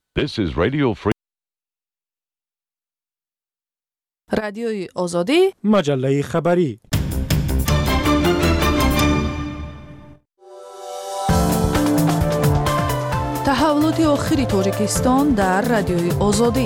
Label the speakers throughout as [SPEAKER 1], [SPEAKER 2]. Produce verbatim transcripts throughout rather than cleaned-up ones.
[SPEAKER 1] This is Radio Free.
[SPEAKER 2] رادیوی آزادی،
[SPEAKER 3] مجله خبری.
[SPEAKER 2] تحولات آخری تاجیکستان در رادیوی آزادی.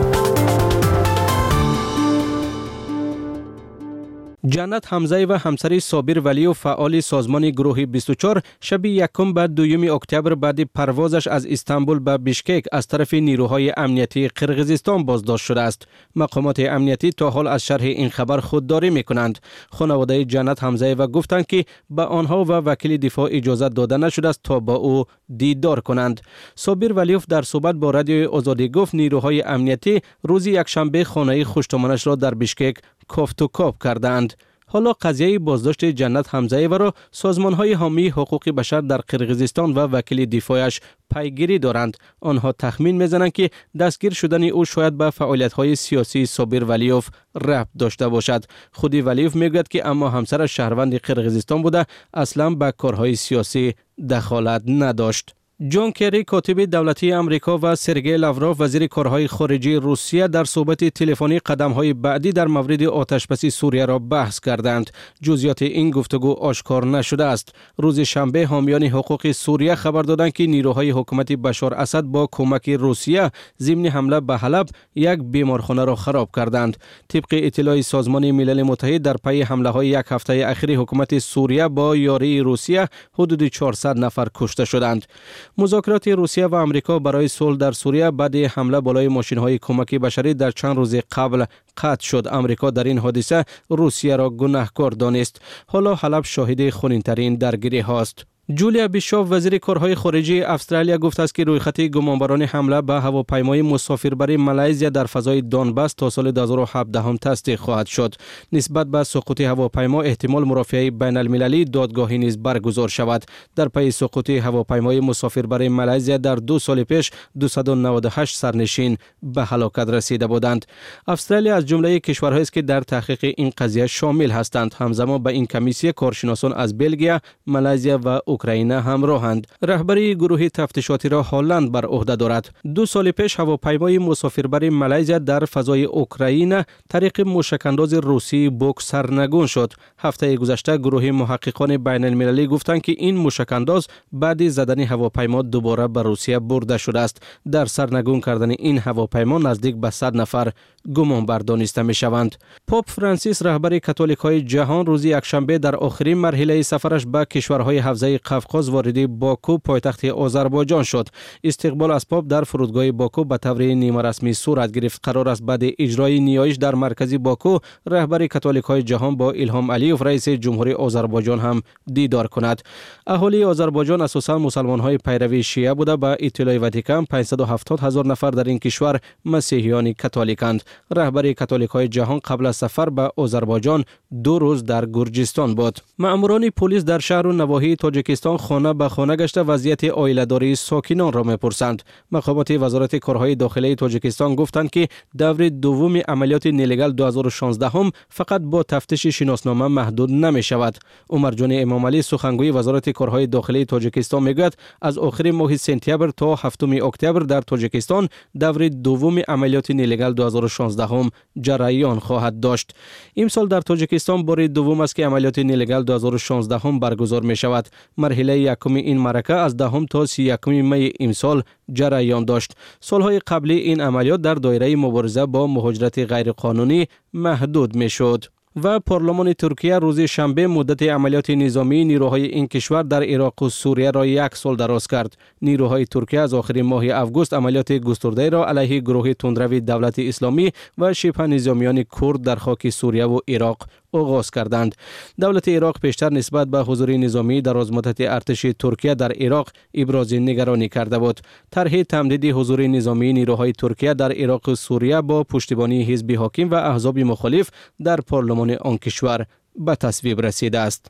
[SPEAKER 4] جنت حمزه و همسری صابر ولی و فعال سازمان گروه بیست و چهار شب یکم بعد دوم اکتبر بعد پروازش از استانبول به بیشکک از طرف نیروهای امنیتی قرقیزستان بازداشت شده است. مقامات امنیتی تا حال از شرح این خبر خودداری میکنند. خانواده جنت حمزه و گفتند که به آنها و وکیل دفاع اجازه داده نشده است تا با او دیدار کنند. صابر ولیوف در صحبت با رادیو آزادی گفت نیروهای امنیتی روز یکشنبه خانه خوشتمانش را در بیشکک کافت و کاپ کردند. حالا قضیه بازداشت جنت حمزه و را سازمان‌های حامی حقوق بشر در قرقیزستان و وکیل دفاعش پیگیری دارند. آنها تخمین می‌زنند که دستگیر شدن او شاید به فعالیت‌های سیاسی صابر ولیوف ربط داشته باشد. خود ولیوف میگوید که اما همسرش شهروند قرقیزستان بوده، اصلاً به کارهای سیاسی دخالت نداشت. جان کری کاتب دولتی امریکا و سرگئی لاوروف وزیر کارهای خارجه روسیه در صحبت تلفنی قدم‌های بعدی در مورد آتشبسی سوریه را بحث کردند. جزئیات این گفتگو آشکار نشده است. روز شنبه حامیان حقوق سوریه خبر دادند که نیروهای حکومت بشار اسد با کمک روسیه ضمن حمله به حلب یک بیمارخانه را خراب کردند. طبق اطلاع سازمان ملل متحد در پی حمله‌های یک هفته اخیر حکومت سوریه با یاری روسیه حدود چهارصد نفر کشته شدند. مذاکرات روسیه و آمریکا برای صلح در سوریه بعد حمله بالای ماشین‌های کمک بشری در چند روز قبل قطع شد. آمریکا در این حادثه روسیه را گناهکار دانست. حالا حلب شاهد خونین‌ترین درگیری هاست. جولیا بیشوف وزیر کارهای خارجه استرالیا گفت است که رویخط گمانبران حمله به هواپیمای مسافربری مالزیا در فضای دانباس تا سال دو هزار و هفده هم تصدیق خواهد شد. نسبت به سقوط هواپیما احتمال مرافعه بین المللی دادگاهی نیز برگزار شود. در پی سقوط هواپیمای مسافربری مالزیا در دو سال پیش دویست و نود و هشت سرنشین به هلاکت رسیده بودند. استرالیا از جمله کشورهایی است که در تحقیق این قضیه شامل هستند. همزمان به این کمیسیون کارشناسان از بلژیم، مالزیا و اوکراین همراهند. رهبری گروه تفتیشاتی را هلند بر عهده دارد. دو سال پیش هواپیمای مسافربری مالزیا در فضای اوکراین طریق موشک‌انداز روسی بوک سرنگون شد. هفته گذشته گروه محققان بین المللی گفتند که این موشک‌انداز بعد زدن هواپیما دوباره به روسیه برده شده است. در سرنگون کردن این هواپیما نزدیک به صد نفر گمان بر دانسته می‌شوند. پاپ فرانسیس رهبر کاتولیک‌های جهان روز یکشنبه در آخرین مرحله سفرش به کشورهای حوزه قفقاز وارد باکو پایتخت آذربایجان شد. استقبال از پاپ در فرودگاه باکو به طور نیمه رسمی صورت گرفت. قرار است بعد اجرای نیایش در مرکز باکو رهبر کاتولیک‌های جهان با الهام علیوف رئیس جمهوری آذربایجان هم دیدار کند. اهالی آذربایجان اساساً مسلمان‌های پیروی شیعه بوده. با اطلاع واتیکان پانصد و هفتاد هزار نفر در این کشور مسیحیان کاتولیکند. رهبر کاتولیک‌های جهان قبل از سفر به آذربایجان دو روز در گرجستان بود. مأموران پلیس در شهر و نواحی تاجیکستان خانه به خانه گشته وضعیت عائله‌داری ساکنان را می‌پرسند. مقامات وزارت کارهای داخلی تاجیکستان گفتند که دور دوم عملیات نیلیگال دو هزار و شانزده هم فقط با تفتیش شناسنامه محدود نمی‌شود. عمر جان امام علی سخنگوی وزارت کارهای داخلی تاجیکستان میگوید از آخر ماه سپتامبر تا هفتم اکتبر در تاجیکستان دور دوم عملیات نیلیگال دو هزار و شانزده هم جریان خواهد داشت. امسال در تاجیکستان بار دوم است که عملیات نیلیگال دو هزار و شانزده هم برگزار می‌شود. مرحله یکم این معرکه از دهم تا سی یکم می امسال جریان داشت. سالهای قبلی این عملیات در دایره مبارزه با مهاجرت غیرقانونی محدود میشد. و پارلمان ترکیه روز شنبه مدت عملیات نظامی نیروهای این کشور در عراق و سوریه را یک سال دراز کرد. نیروهای ترکیه از آخر ماه آگوست عملیات گسترده را علیه گروه تندروی دولت اسلامی و شبه نظامیان کرد در خاک سوریه و عراق آغاز کردند. دولت عراق پیشتر نسبت به حضور نظامی در مدت ارتش ترکیه در عراق ابراز نگرانی کرده بود. طرح تمدید حضور نظامی نیروهای ترکیه در عراق و سوریه با پشتیبانی حزب حاکم و احزاب مخالف در پارلمان آن کشور به تصویب رسیده است.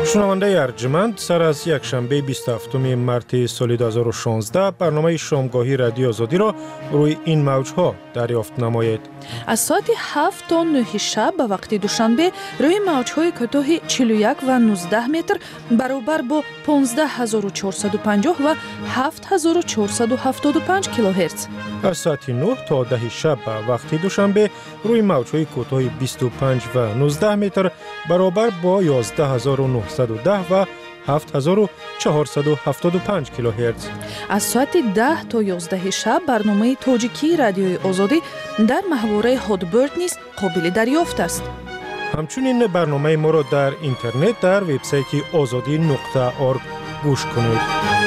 [SPEAKER 1] شنونده ارجمند، سر از یک شنبه بیست و هفتم مارس سال دو هزار و شانزده برنامه شامگاهی رادیو آزادی را روی این موج‌ها دریافت نمایید.
[SPEAKER 2] از ساعت هفت تا نه شب به وقت دوشنبه روی موج‌های کوتاه چهل و یک و نوزده متر برابر با پانزده هزار و چهارصد و پنجاه و هفت هزار و چهارصد و هفتاد و پنج کیلوهرتز.
[SPEAKER 1] از ساعت نه تا ده شب به وقت دوشنبه روی موج‌های کوتاه بیست و پنج و نوزده متر برابر با یازده هزار و نهصد و ده و هفت هزار و چهارصد و هفتاد و پنج کیلوهرتز.
[SPEAKER 2] از ساعت ده تا یازده شب برنامه تاجیکی رادیوی آزادی در محوره هادبرد نیز قابل دریافت است.
[SPEAKER 1] همچنین برنامه ما را در اینترنت در وبسایت آزادی نقطه اورگ گوش کنید.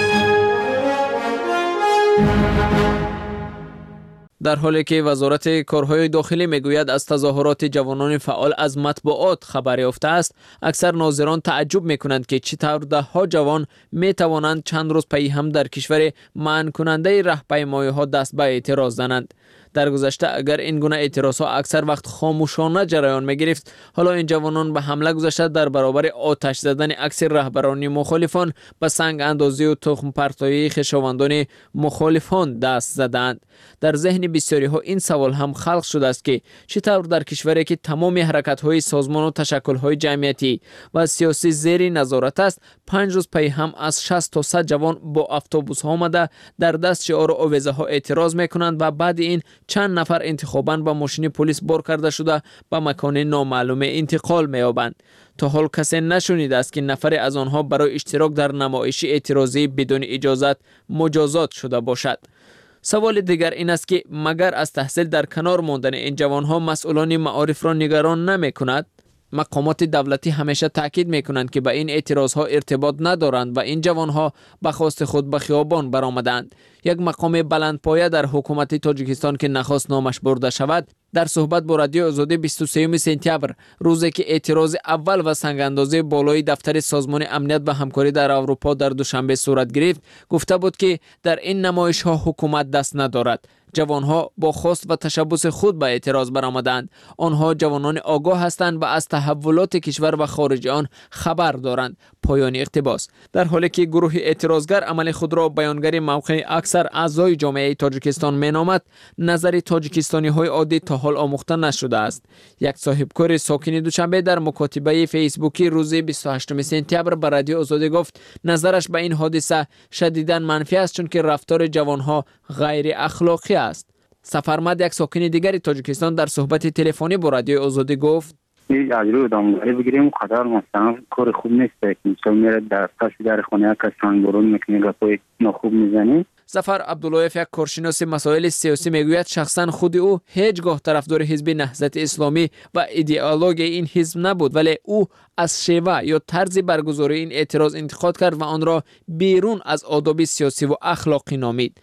[SPEAKER 3] در حالی که وزارت کارهای داخلی میگوید از تظاهرات جوانان فعال از مطبوعات خبر یافته است، اکثر ناظران تعجب میکنند که چطور ده ها جوان میتوانند چند روز پی هم در کشور منع کننده راهپیمایی ها دست به اعتراض زنند. در گذشته اگر این گونه اعتراض ها اکثر وقت خاموشانه جریان می گرفت، حالا این جوانان به حمله گذاشته در برابر آتش زدن اکثر رهبران مخالفان به سنگ اندازی و تخم پرتایی خویشاوندان مخالفان دست زدند. در ذهن بسیاری ها این سوال هم خلق شده است که چطور در کشوری که تمام حرکت های سازمان و تشکل های جمعیتی و سیاسی زیر نظارت است، پنج روز پی هم از شصت تا صد جوان با اتوبوس ها آمده در دست شعار و آویزه ها اعتراض میکنند و بعد این چند نفر انتخاباً با ماشین پلیس بار کرده شده به مکان نامعلوم انتقال می‌یابند. تا حال کسی نشنیده است که نفر از آنها برای اشتراک در نمایش اعتراضی بدون اجازت مجازات شده باشد. سوال دیگر این است که مگر از تحصیل در کنار ماندن این جوانها مسئولان معارف را نگران نمی‌کند؟ مقامات دولتی همیشه تاکید میکنند که به این اعتراض ها ارتباط ندارند و این جوان ها به خواست خود به خیابان برآمدند. یک مقام بلندپایه در حکومت تاجیکستان که نخواست نامش برده شود، در صحبت با رادیو آزادی بیست و سوم سپتامبر، روزی که اعتراض اول و سنگ‌اندازی بالای دفتر سازمان امنیت و همکاری در اروپا در دوشنبه صورت گرفت، گفته بود که در این نمایش ها حکومت دست ندارد. جوانها با خواست و تشبث خود به اعتراض برآمدند. آنها جوانان آگاه هستند و از تحولات کشور و خارج آن خبر دارند. پایان اقتباس. در حالی که گروه اعتراضگر عمل خود را بیانگر موقع اکثر اعضای جامعه تاجیکستان مینامد، نظر تاجیکستانی های عادی تا حال آموخته نشده است. یک صاحبکار ساکن دوشنبه در مکاتبه فیسبوکی روز بیست و هشتم سپتامبر به رادیو آزادی گفت نظرش به این حادثه شدیداً منفی است، چون که رفتار جوانها غیر اخلاقی است. سفرمد یک ساکن دیگر تاجیکستان در صحبت تلفنی با رادیو آزادی گفت
[SPEAKER 5] این اجرای دامداری بگیریم قدر مثلا کار خوب نیست که مثلا میره در پس در خانه که سنگبرون میکنه گپای ناخوب میزنه.
[SPEAKER 3] ظفر عبداللهیف، یک کارشناس مسائل سیاسی، میگوید شخصا خود او هیچگاه طرفدار حزب نهضت اسلامی و ایدئولوژی این حزب نبود، ولی او از شیوه یا طرز برگزاری این اعتراض انتقاد کرد و آن را بیرون از آداب سیاسی و اخلاقی نامید.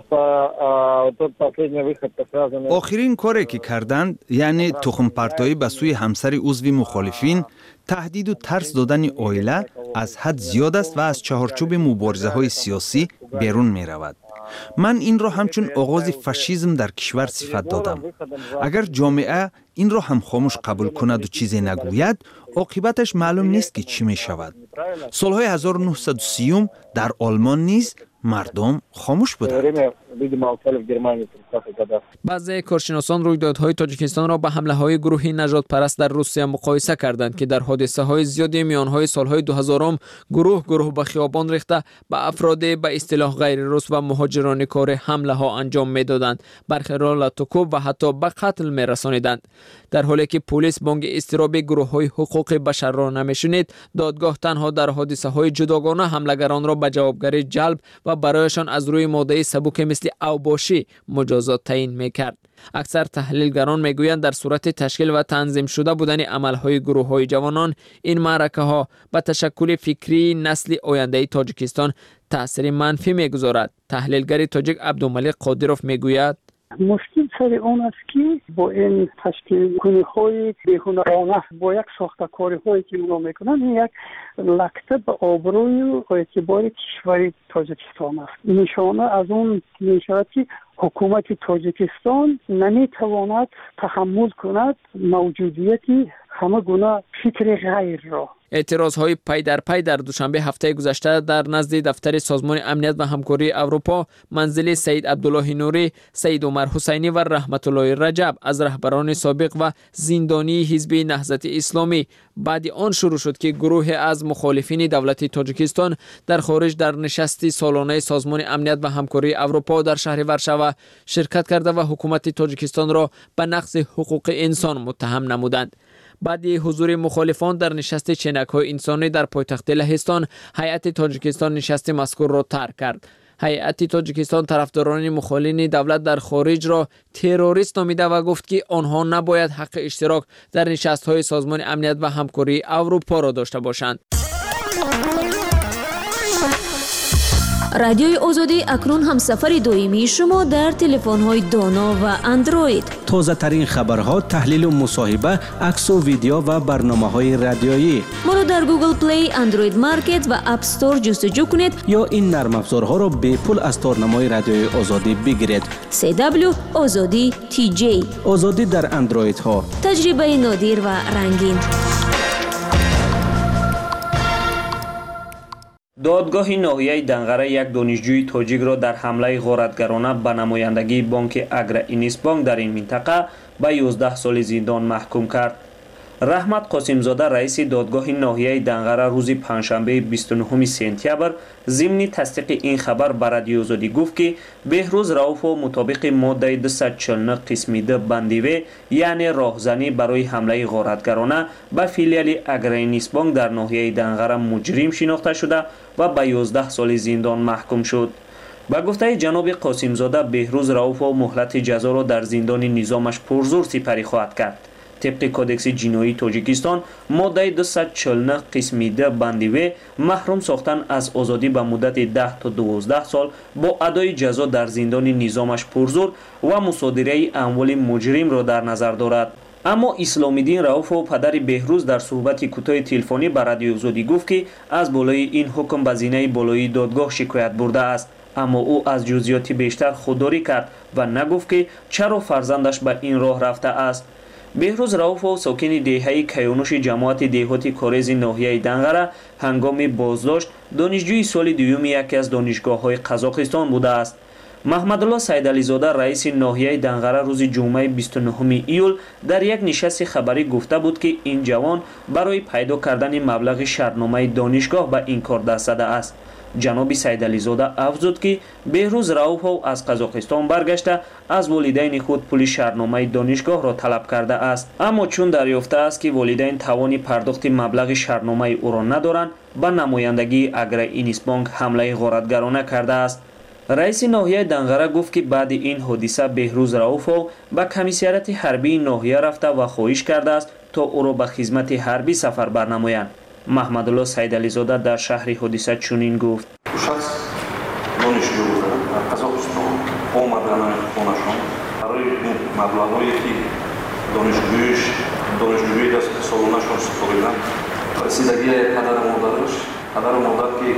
[SPEAKER 6] آخرین کاری که کردند یعنی تخم پرتایی به سوی همسر عضو مخالفین، تهدید و ترس دادن عائله از حد زیاد است و از چهارچوب مبارزه های سیاسی بیرون می رود. من این را همچون آغاز فاشیسم در کشور صفت دادم. اگر جامعه این را هم خاموش قبول کند و چیزی نگوید، عاقبتش معلوم نیست که چی می شود. سالهای هزار و نهصد و سی در آلمان نیز مردم خاموش بودند.
[SPEAKER 3] بعضی کارشناسان رویدادهای تاجیکستان را به حمله های گروهی نژاد پرست در روسیه مقایسه کردند که در حادثه های زیادی میانهای سالهای دو هزارم گروه گروه به خیابان ریخته به افراد به اصطلاح غیر روس و مهاجران کار حمله ها انجام میدادند، برخی را لطوکوب و حتی به قتل میرسانیدند. در حالی که پلیس بانگ اضطراب گروه های حقوق بشر را نمیشنید، دادگاه تنها در حادثه های جداگانه حملگران را به جوابگری جلب و برایشان از روی ماده سبک مثل اوباشی مجازات تعیین میکرد. اکثر تحلیلگران میگویند در صورت تشکیل و تنظیم شده بودن عملهای گروه های جوانان، این معرکه ها به تشکل فکری نسل آینده تاجیکستان تأثیر منفی میگذارد. تحلیلگر تاجیک عبدالملک قادروف میگوید
[SPEAKER 7] مشکل سر اون است که با این تشکیل کنی های بیهنرانه با یک ساختکاری هایی که اونا میکنن، این یک لکته به آبروی و اعتبار کشور تاجیکستان است. نشانه از اون میشود که حکومت تاجیکستان نمیتواند تحمل کند موجودیت همه گونه فکر غیر را.
[SPEAKER 3] اعتراضهای پی در پی در دوشنبه هفته گذشته در نزد دفتر سازمان امنیت و همکاری اروپا منزل سید عبدالله نوری، سید عمر حسینی و رحمت الله رجب از رهبران سابق و زندانی حزب نهضت اسلامی بعد آن شروع شد که گروه از مخالفین دولت تاجیکستان در خارج در نشست سالانه سازمان امنیت و همکاری اروپا در شهر ورشوا شرکت کرده و حکومت تاجیکستان را به نقض حقوق انسان متهم نمودند. بعد حضور مخالفان در نشست چینک‌های انسانی در پایتخت لهستان، هیئت تاجیکستان نشست مذکور را ترک کرد. هیئت تاجیکستان طرفداران مخالفین دولت در خارج را تروریست نامیده و گفت که آنها نباید حق اشتراک در نشست‌های سازمان امنیت و همکاری اروپا را داشته باشند.
[SPEAKER 8] رادیوی آزادی اکنون هم سفر دائمی شما در تلفن‌های دانا و اندروید.
[SPEAKER 4] تازه ترین خبرها، تحلیل و مصاحبه، عکس و ویدیو و برنامه‌های رادیویی.
[SPEAKER 8] ما را در گوگل پلی، اندروید مارکت و اپ استور جستجو کنید
[SPEAKER 4] یا این نرم افزارها را به پول از تارنمای رادیوی آزادی بگیرید.
[SPEAKER 8] سی دبلیو آزادی تی جی.
[SPEAKER 4] آزادی در اندروید ها.
[SPEAKER 8] تجربه نادر و رنگین.
[SPEAKER 9] دادگاه ناحیه دنغره یک دانشجوی تاجیک را در حمله غارتگرانه به نمایندگی بانک اگرا اینیسبانک در این منطقه به یازده سال زندان محکوم کرد. رحمت قاسم زاده رئیس دادگاه ناحیه دنغره روز پنجشنبه بیست و نهم سپتامبر ضمن تصدیق این خبر به رادیو آزادی گفت که بهروز رؤوف مطابق ماده دویست و چهل و نه قسم د بند و یعنی راهزنی برای حمله غارتگرانه به فیلیال اگرا اینیسبانک در ناحیه دنغره مجرم شناخته شده و به یازده سال زندان محکوم شد. با گفته جناب قاسم زاده بهروز رؤوف مهلت جزا را در زندان نظامش پرزور سپری خواهد کرد. طبق کودکس جنایی تاجیکستان ماده دویست و چهل و نه قسم د بند و محروم ساختن از آزادی به مدت ده تا دوازده سال با ادای جزا در زندان نظامش پرزور و مصادره اموال مجرم را در نظر دارد. اما اسلام الدین رؤوف و پدر بهروز در صحبت کوتاه تلفنی به رادیو آزادی گفت که از بالای این حکم به زینه بالای دادگاه شکایت برده است، اما او از جزئیات بیشتر خودداری کرد و نگفت که چرا فرزندش به این راه رفته است. بهروز رؤوف ساکن دهه کیانوش جماعت دهاتی کارز ناحیه دنغره هنگام بازداشت دانشجوی سال دوم یکی از دانشگاه‌های قزاقستان بوده است. محمد الله سیدعلی زاده رئیس ناحیه دنغره روز جمعه بیست و نهم ایول در یک نشست خبری گفته بود که این جوان برای پیدا کردن مبلغ شرطنامه دانشگاه به این کار دست زده است. جناب سیدعلی زاده افزود که بهروز رؤوف از قزاقستان برگشته از والدین خود پول شرطنامه دانشگاه را طلب کرده است، اما چون دریافته است که والدین توان پرداخت مبلغ شرطنامه او را ندارند به نمایندگی اگرا اینیسبانک حمله غارتگرانه کرده است. رئیس ناحیه دنغره گفت که بعد این حادثه بهروز رؤوف به کمیسیریت حربی ناحیه رفته و خواهش کرده است تا او را به خدمت حربی سفر برنمایند. محمد الله سیدعلی زاده در شهر حادثه چنین گفت:
[SPEAKER 10] شخص دانشجو بوده در قزاقستان آمدن خانه‌شان برای مبلغ‌هایی که دانشجویش دانشجویی دست سالانه‌شان سپردن رسیدگی پدر و مادرش پدر و مادر که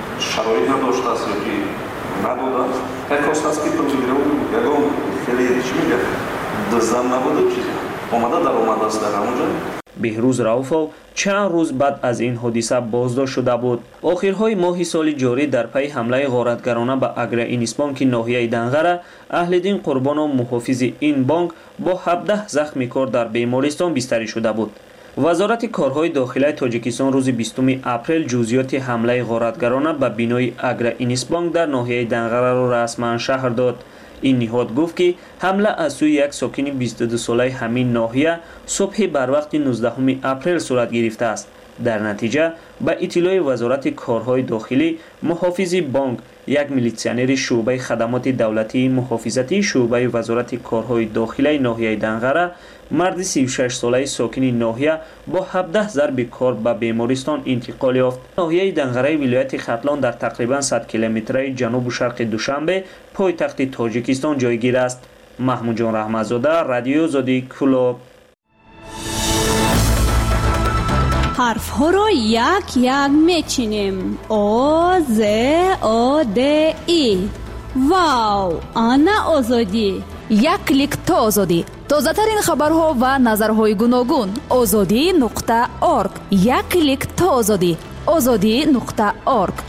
[SPEAKER 10] شرایط نداشته است که نداده است یک خواست است که بگیره و یکم خیلی چی میگه دزدم نبوده چیزی آمده در آمده است در همونجا.
[SPEAKER 9] بهروز رؤوف چند روز بعد از این حادثه بازداشت شده بود. آخرهای ماه سال جاری در پی حمله غارتگرانه به اگرا اینیسبانک ناحیه دنغره اهل دین قربان و محافظ این بانک با هفده زخم کار در بیمارستان بستری شده بود. وزارت کارهای داخلی تاجیکستان روز بیستم اپریل جزئیات حمله غارتگرانه به بینای اگرا اینیسبانک در ناحیه دنغره را رسما شهر داد. این نهاد گفت که حمله از سوی یک ساکن بیست و دو ساله همین ناحیه صبح بر وقت نوزدهم اپریل صورت گرفته است. در نتیجه به اطلاع وزارت کارهای داخلی محافظ بانک یک میلیسیونر شعبه خدمات دولتی محافظتی شعبه وزارت کارهای داخلی ناحیه دنغره مرد سی و شش ساله ساکن ناحیه با هفده ضرب کار به بیمارستان انتقال یافت. ناحیه دنغره ولایت ختلان در تقریبا صد کیلومتری جنوب شرق دوشنبه پایتخت تاجیکستان جایگیر است. محمود جان رحمتزاده، رادیو آزادی، کلوب.
[SPEAKER 11] حرف ها را یک یک میچینیم. آ ز آ د ای. واو، آنا آزادی.
[SPEAKER 12] як клик то озодӣ. тозатарин хабарҳо ва назарҳои гуногун. озодӣ нуқта орг. як клик то озодӣ. озодӣ нуқта орг.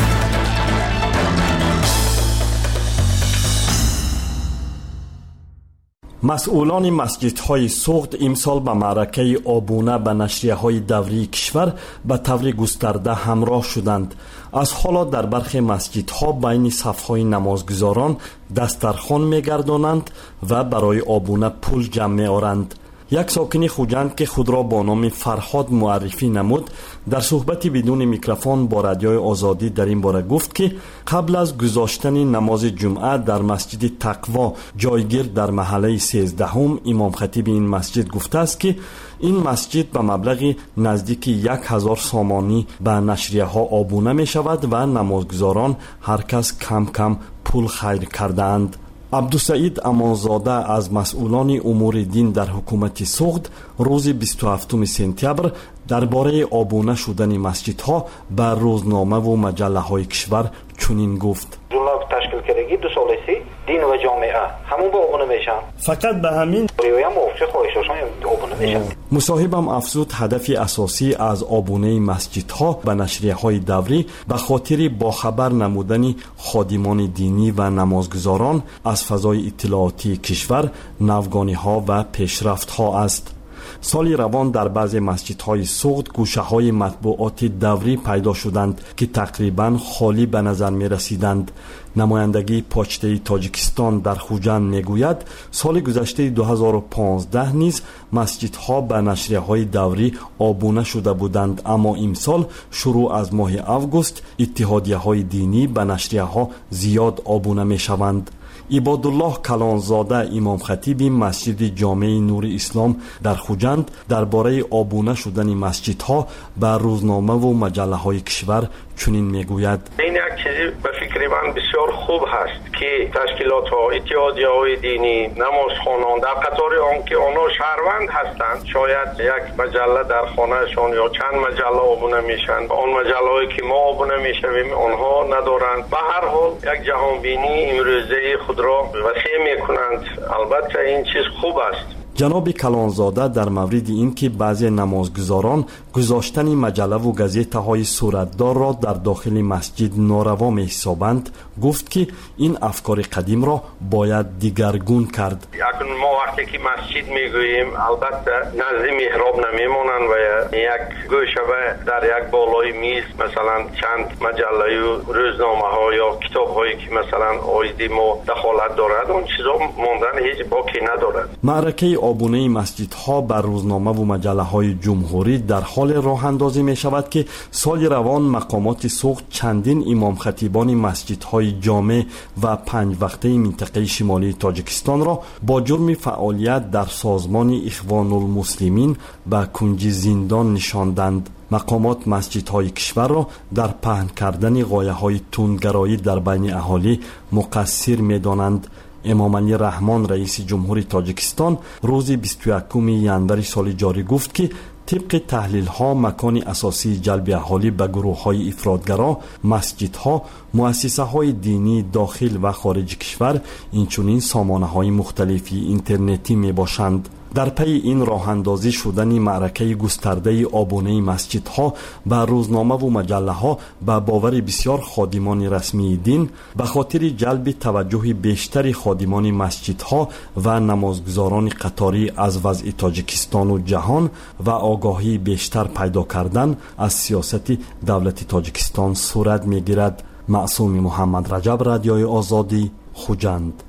[SPEAKER 13] مسئولان مسجدهای سوخت امسال به معرکه آبونه به نشریه‌های دوری کشور به طور گسترده همراه شدند. از حالا در برخی مسجدها بین صف‌های نمازگزاران دسترخوان می‌گردانند و برای آبونه پول جمع می‌آورند. یک ساکن خوجند که خود را با نام فرهاد معرفی نمود در صحبتی بدون میکروفون با رادیوی آزادی در این باره گفت که قبل از گذاشتن نماز جمعه در مسجد تقوا جایگیر در محله سیزدهم امام خطیب این مسجد گفته است که این مسجد به مبلغ نزدیک یک هزار سامانی به نشریه ها آبونه می شود و نمازگزاران هر کس کم کم پول خیر کردند. عبدالسعید امانزاده از مسئولان امور دین در حکومت سوخت روز بیست و هفتم سپتامبر درباره آبونه شدن مسجدها به روزنامه و مجله های کشور چنین گفت:
[SPEAKER 14] تشکیل کردگی دو سالسی دین و جامعه همون با آبونه میشن، فقط به همین ریایم موافق خواهشاشون آبونه میشن.
[SPEAKER 13] مصاحبم افزود هدف اساسی از آبونه مسجدها به نشریه های دوری به خاطر باخبر نمودن خادمان دینی و نمازگزاران از فضای اطلاعاتی کشور، نوگانی ها و پیشرفت ها است. سال روان در بعض مسجدهای سوخت گوشه های مطبوعات دوری پیدا شدند که تقریبا خالی به نظر می رسیدند. نمایندگی پوچته تاجیکستان در خوجند می گوید سال گذشته دو هزار و پانزده نیز مسجدها به نشریه های دوری آبونه شده بودند، اما امسال شروع از ماه آگوست اتحادیه های دینی به نشریه ها زیاد آبونه می شوند. عبادالله کلانزاده امام خطیب مسجد جامع نور اسلام در خوجند درباره آبونه شدن مسجدها به روزنامه و مجله های کشور چنین میگوید:
[SPEAKER 14] این یک چیزی به فکر من بسیار خوب هست که تشکیلات ها، اتحادیه های دینی، نمازخوانان در قطار آن که آنها شهروند هستند شاید یک مجله در خانهشان یا چند مجله آبونه میشن، آن مجله هایی که ما آبونه میشویم آنها ندارند. به هر حال یک جهانبینی امروزه خود را وسیع میکنند. البته این چیز خوب است.
[SPEAKER 13] جناب کلانزاده در مورد این که بعضی نمازگزاران گذاشتن مجله و گازیته های صورتدار را در داخل مسجد ناروا می حسابند گفت که این افکار قدیم را باید دیگرگون کرد.
[SPEAKER 14] اکنون ما وقتی که مسجد میگوییم البته نزد محراب نمیمونند و یک گوشه در یک بالای میز مثلا چند مجله و روزنامه ها یا کتاب هایی که مثلا آیدی ما دخالت دارد اون چیزا ماندن هیچ باکی ندارد.
[SPEAKER 13] معرکه آبونه مسجدها بر روزنامه و مجله های جمهوری در حال راه اندازی می شود که سال روان مقامات سوخت چندین امام خطیبان مسجدهای جامع و پنج وقته منطقه شمالی تاجیکستان را با جرم فعالیت در سازمان اخوان المسلمین به کنج زندان نشاندند. مقامات مسجدهای کشور را در پهن کردن غایه های تندگرایی در بین اهالی مقصر می دانند. امام علی رحمان رئیس جمهوری تاجیکستان روز بیست و یکم ژانویه سال جاری گفت که طبق تحلیل ها مکان اساسی جلب اهالی به گروه های افراطگرا مسجدها، مؤسسه های دینی داخل و خارج کشور اینچنین سامانه های مختلفی اینترنتی می باشند. در پی این راه اندازی شدن معرکه گسترده آبونه مسجدها به روزنامه و مجله ها به باور بسیار خادمان رسمی دین به خاطر جلب توجه بیشتر خادمان مسجدها و نمازگزاران قطاری از وضع تاجیکستان و جهان و آگاهی بیشتر پیدا کردن از سیاست دولت تاجیکستان صورت میگیرد. معصوم محمد رجب، رادیوی آزادی، خوجند.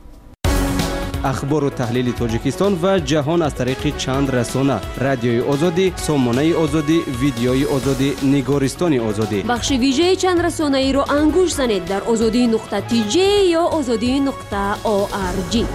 [SPEAKER 4] اخبار و تحلیل تاجیکستان و جهان از طریق چند رسانه: رادیوی آزادی، سامانه آزادی، ویدیوی آزادی، نگارستان آزادی.
[SPEAKER 8] بخش ویژه چند رسانه ای را انگوش زنید در آزادی نقطه تی جی یا آزادی نقطه او آر جی.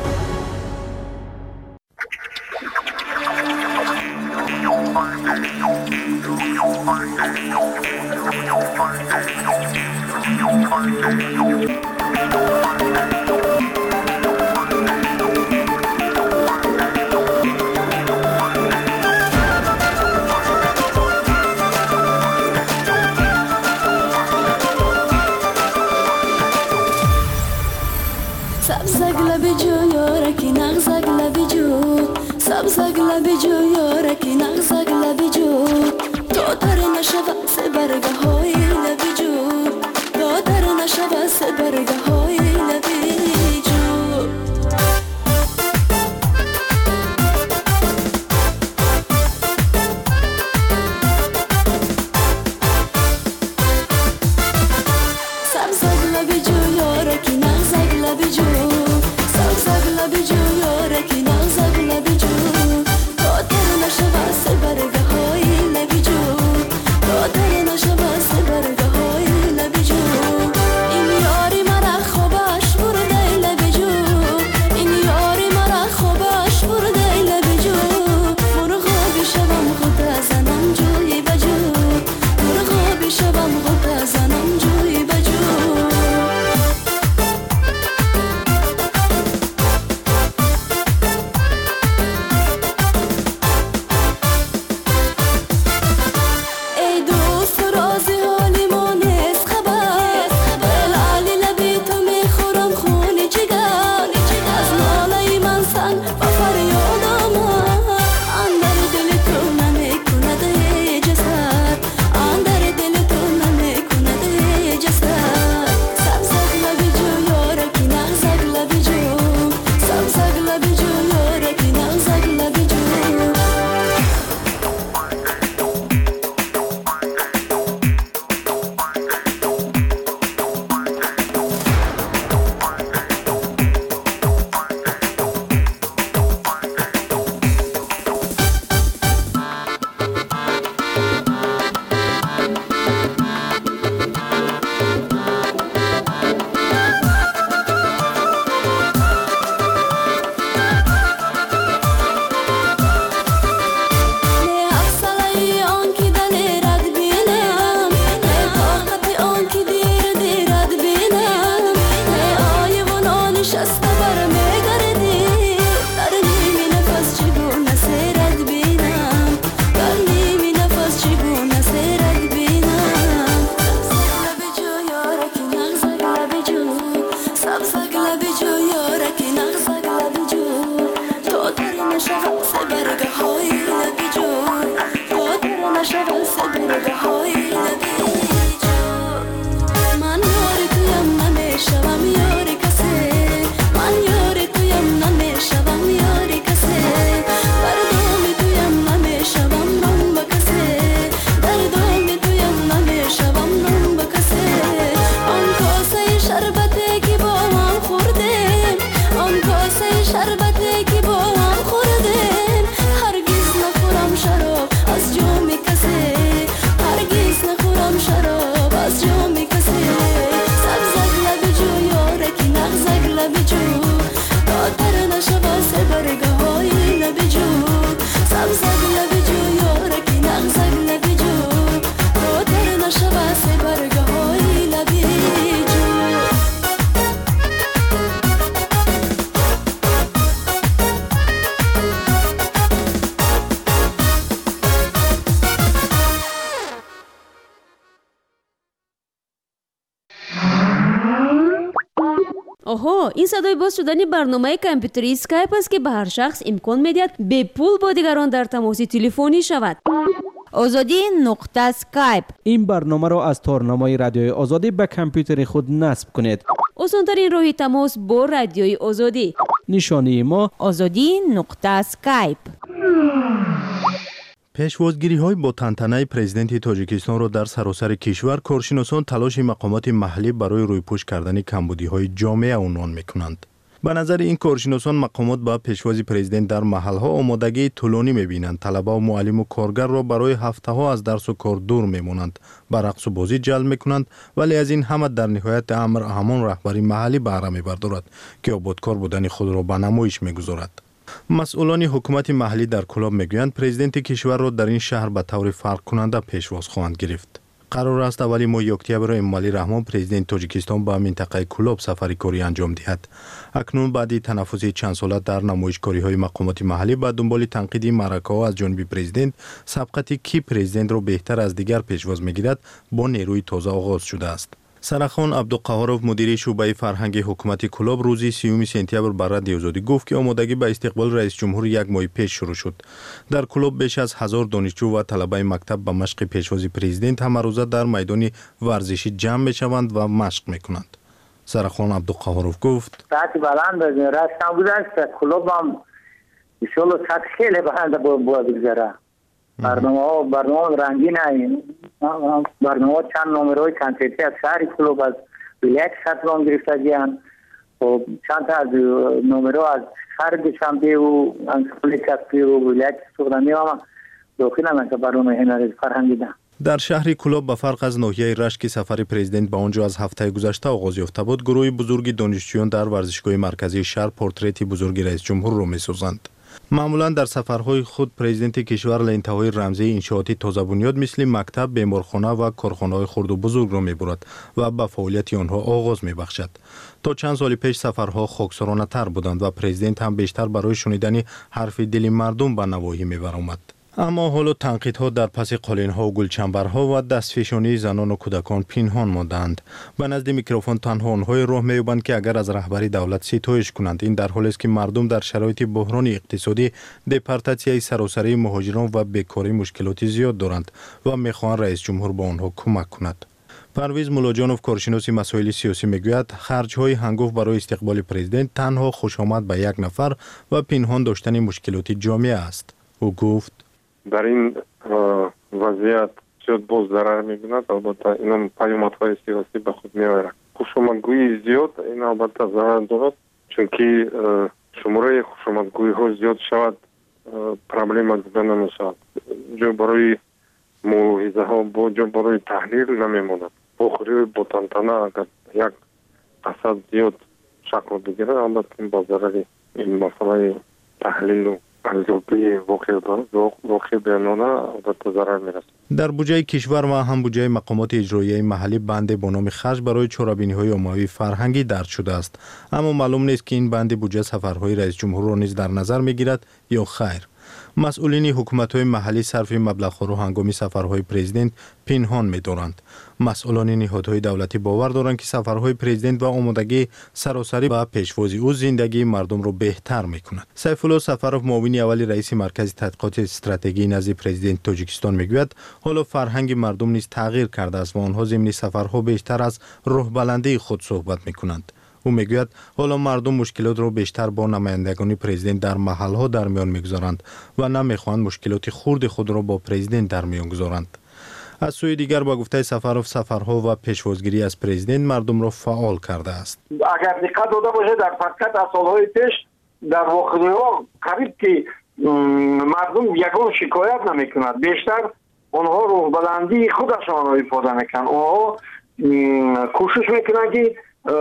[SPEAKER 15] سبزگله به جویاره که نغمه سبزک لبی جو یارکی نغزک لبی جو دادر نشود سه برگه های لبی جو دادر نشود سه برگه های لبی جو سبزک لبی جو یارکی نغزک لبی جو سبزک لبی جو یارکی نغزک لبی جو دادر نشود سه برگه های لبی جو دادر نشود سه برگه های لبی جو این یاری مرا خوبش برده لبی جو این یاری مرا خوبش برده لبی جو مرغا بشوم خود زنم جوی بجو مرغا بشوم خود زنم جوی بجو
[SPEAKER 8] آها این صدای باز شدن برنامه کامپیوتری اسکایپ است که به هر شخص امکان میدهد به پول با دیگران در تماس تلفنی شود.
[SPEAKER 12] آزادی نقطه اسکایپ.
[SPEAKER 4] این برنامه را از تارنمای رادیوی آزادی به کامپیوتر خود نصب کنید.
[SPEAKER 8] آسان‌ترین راه تماس با رادیوی آزادی.
[SPEAKER 4] نشانی ما
[SPEAKER 12] آزادی نقطه اسکایپ.
[SPEAKER 16] پیشوازگیری های با تنتنه پرزیدنت تاجیکستان را در سراسر کشور کارشناسان تلاش مقامات محلی برای رویپوش کردن کمبودی های جامعه عنوان میکنند. به نظر این کارشناسان مقامات با پیشواز پرزیدنت در محل ها آمادگی طولانی میبینند. طلبه و معلم و کارگر را برای هفته ها از درس و کار دور میمونند، به رقص و بازی جلب میکنند، ولی از این همه در نهایت امر همان رهبری محلی بهره میبردارد که آبادکار بودن خود را به نمایش میگذارد. مسئولان حکومت محلی در کلاب میگویند پرزیدنت کشور را در این شهر به طور فرق کننده پیشواز خواهند گرفت. قرار است اولی ماه اکتبر امالی رحمان پرزیدنت تاجیکستان به منطقه کلاب سفری کاری انجام دهد. اکنون بعد تنفس چند ساله در نمایشکاری های مقامات محلی به دنبال تنقید معرکه ها از جانب پرزیدنت، سبقت کی پرزیدنت را بهتر از دیگر پیشواز میگیرد با نیروی تازه آغاز شده است. سرخان عبدالقهارов مدیر شعبه فرهنگ حکومت کلوب روز سیوم سپتامبر بر رادیو آزادی گفت که آمادگی به استقبال رئیس جمهور یک ماه پیش شروع شد. در کلوب بیش از هزار دانشجو و طلبه مکتب به مشق پیشوازی پرزیدنت همه روزه در میدان ورزشی جمع میشوند و مشق میکنند. سرخان عبدالقهارov گفت
[SPEAKER 17] ساعت بلند رفتم بودن کلوب هم ایشالله ساعت خیلی بلند باید بگذاره. برنامه ها برنامه رنگین هایی، برنامه ها چند نمره های کنسرتی از شهر کلوب از ولایت شطران گرفته گیان و چند تا از نمره ها از شهر دوشنبه و انسپولی کسبی و ولایت سوغدانی ها داخل هم که برنامه هنر فرهنگی ده.
[SPEAKER 16] در شهر کلوب به فرق از ناحیه رشت که سفر پرزیدنت به آنجا از هفته گذشته آغاز یافته بود، گروه بزرگی دانشجویان در ورزشگاه مرکزی شهر پورتریت بزرگ رئیس جمهور را می‌سازند. معمولا در سفرهای خود پرزیدنت کشور لانتهای رمزی انشاءاتی تازه بنیاد مثل مکتب، بیمارخانه و کارخانه‌های خرد و بزرگ را می‌برد و به فعالیت آنها آغاز می‌بخشد. تا چند سال پیش سفرها خاکسارانه تر بودند و پرزیدنت هم بیشتر برای شنیدن حرف دل مردم به نواحی می‌برآمد. اما حالا تنقیدها در پس قالین‌ها و گلچنبرها و دستفشانی زنان و کودکان پنهان ماندند. به نزد میکروفون تنها آنهای راه می‌یابند که اگر از رهبری دولت ستایش کنند. این در حالی است که مردم در شرایط بحران اقتصادی، دپارتاسیون سراسری مهاجران و بیکاری مشکلات زیاد دارند و می‌خواهند رئیس جمهور با آنها کمک کند. پرویز مولاجانوف کارشناس مسائل سیاسی میگوید خرج‌های هنگفت برای استقبال پرزیدنت تنها خوشامد به یک نفر و پنهان داشتن مشکلات جامعه است. او گفت
[SPEAKER 14] در این وضعیت زیاد باز ضرر می‌بیند. البته این پیامدهای سیاسی به خود می‌آورد. خشونت‌گویی زیاد این البته ضرر دارد، چون که شماره خشونت‌گویی‌ها زیاد شود پرابلم دیده نمی‌شود. جو برای موعظه ها با جو برای تحلیل نمی‌ماند. بخوری با تنتنه اگر یک قصد زیاد شکل بگیره البته این با ضرر این مسئله تحلیل و ارزیابی واقع واقع بیانانه البته ضرر می‌رسد.
[SPEAKER 16] در بودجه کشور و هم بودجه مقامات اجرایی محلی بند به نام خرج برای چرابینی‌های عمومی فرهنگی درج شده است، اما معلوم نیست که این بند بودجه سفرهای رئیس جمهور را نیز در نظر می‌گیرد یا خیر. مسئولین حکومت‌های محلی صرف مبلغ‌ها را هنگام سفرهای پرزیدنت پنهان می‌دارند. مسئولان نهادهای دولتی باور دارند که سفرهای پرزیدنت و آمادگی سراسری به پیشوازی او زندگی مردم را بهتر می‌کند. سیف الله سفرов معاون اول رئیس مرکز تحقیقات استراتژی نزد پرزیدنت تاجیکستان میگوید حالا فرهنگ مردم نیز تغییر کرده است و آنها ضمن سفرها بیشتر از روح بلندی خود صحبت می‌کنند. او میگوید حالا مردم مشکلات را بیشتر با نمایندگان پرزیدنت در محلها در میان میگذارند و نمیخواهند مشکلات خرد خود را با پرزیدنت در میان گذارند. از سوی دیگر با گفته سفرov سفرها و پیشوازگیری از پرزیدنت مردم را فعال کرده است.
[SPEAKER 18] اگر دقت داده باشه در فقط از سالهای پیش در واقعی‌ها قریب که مردم یگان شکایت نمیکنند، بیشتر آنها رو بلندی خودشان را ifade میکنند. آنها کوشش میکنند که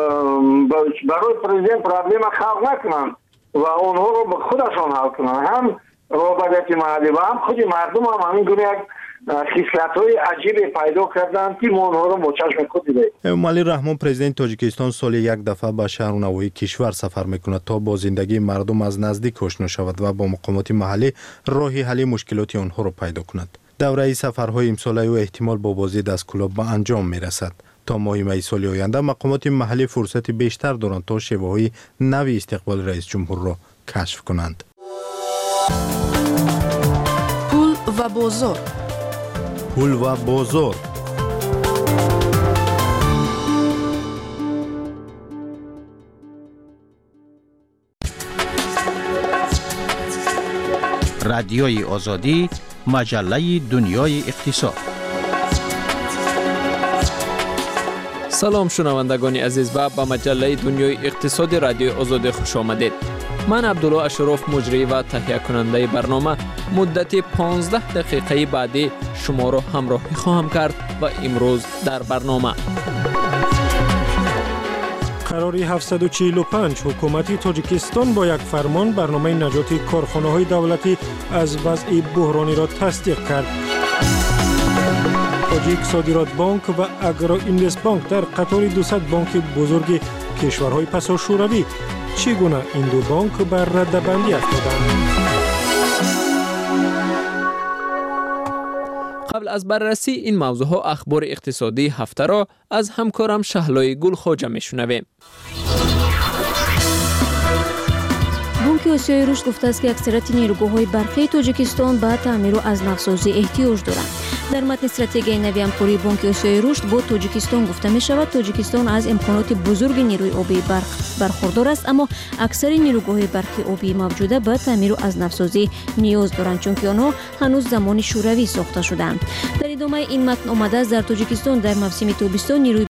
[SPEAKER 18] برای پرزیدنت پرابلم خلق نکنند و آنها رو به خودشان حل کنند. هم رابطه محلی و هم خود مردم هم همین گونه یک خصلت‌های عجیب پیدا کردند که ما آنها رو با چشم خود دیدیم.
[SPEAKER 16] امامعلی رحمان پرزیدنت تاجیکستان سال یک دفعه به شهر و نواحی کشور سفر میکند تا با زندگی مردم از نزدیک آشنا شود و با مقامات محلی راه حل مشکلات آنها را پیدا کند. دوره سفرهای امساله او احتمال با بازدید از کلوب به انجام میرسد. تا ماه می سال آینده مقامات محلی فرصت بیشتر دارند تا شیوه‌های نوی استقبال رئیس جمهور را کشف کنند.
[SPEAKER 2] پول و بازار.
[SPEAKER 16] پول و بازار.
[SPEAKER 19] رادیوی آزادی، مجله دنیای اقتصاد.
[SPEAKER 3] سلام شنوندگان عزیز و به مجله دنیای اقتصاد رادیوی آزادی خوش آمدید. من عبدالله اشرف مجری و تهیه کننده برنامه مدت پانزده دقیقه بعدی شما را همراهی خواهم کرد و امروز در برنامه
[SPEAKER 1] قراری هفتصد و چهل و پنج حکومت تاجیکستان با یک فرمان برنامه نجات کارخانه‌های دولتی از وضع بحرانی را تصدیق کرد. تاجیک صادرات بانک و اگرو اینوست بانک در قطار دویست بانک بزرگ کشورهای پسا شوروی. چگونه این دو بانک بر رده‌بندی افتادند؟
[SPEAKER 3] قبل قبل از بررسی این موضوع ها اخبار اقتصادی هفته را از همکارم شهلای گل خواجه میشنویم.
[SPEAKER 8] بانک آسیای رشد گفته است که اکثریت نیروگاه‌های برقی تاجیکستان به تعمیر و از نوسازی احتیاج دارند. در متن استراتژی نوی همکاری بانک آسیای رشد با تاجیکستان گفته می شود تاجیکستان از امکانات بزرگ نیروی آبی برق برخوردار است، اما اکثر نیروگاه‌های برقی آبی موجوده به تعمیر و از نوسازی نیاز دارند چون که آنها هنوز زمان شوروی ساخته شدند. در ادامه این متن آمده است در تاجیکستان در موسم تابستان نیروی